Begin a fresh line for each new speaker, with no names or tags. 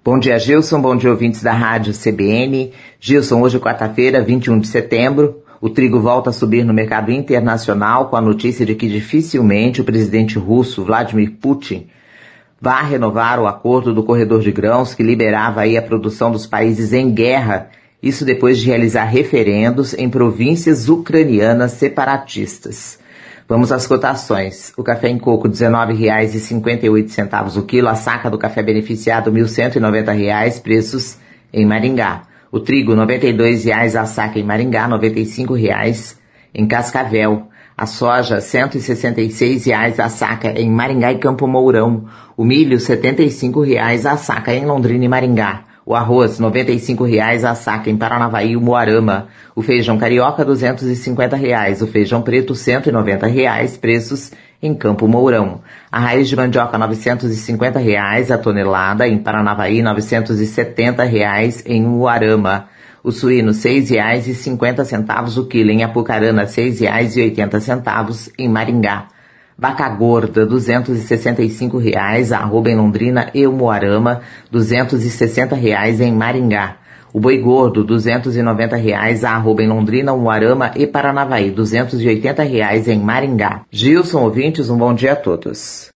Bom dia, Gilson. Bom dia, ouvintes da Rádio CBN. Gilson, hoje quarta-feira, 21 de setembro, o trigo volta a subir no mercado internacional com a notícia de que dificilmente o presidente russo Vladimir Putin vai renovar o acordo do corredor de grãos que liberava aí a produção dos países em guerra, isso depois de realizar referendos em províncias ucranianas separatistas. Vamos às cotações. O café em coco, R$ 19,58 o quilo. A saca do café beneficiado, R$ 1.190, preços em Maringá. O trigo, R$ 92 a saca em Maringá, R$ 95 em Cascavel. A soja, R$ 166 a saca em Maringá e Campo Mourão. O milho, R$ 75 a saca em Londrina e Maringá. O arroz, R$ 95 a saca em Paranavaí e Umuarama. O feijão carioca, R$ 250. O feijão preto, R$ 190, preços em Campo Mourão. A raiz de mandioca, R$ 950 a tonelada em Paranavaí, R$ 970 em Umuarama. O suíno, R$ 6,50 o quilo em Apucarana, R$ 6,80 em Maringá. Vaca gorda, R$ 265, a arroba em Londrina e Umuarama, R$ 260 em Maringá. O boi gordo, R$ 290, a arroba em Londrina, Umuarama e Paranavaí, R$ 280 em Maringá. Gilson, ouvintes, um bom dia a todos.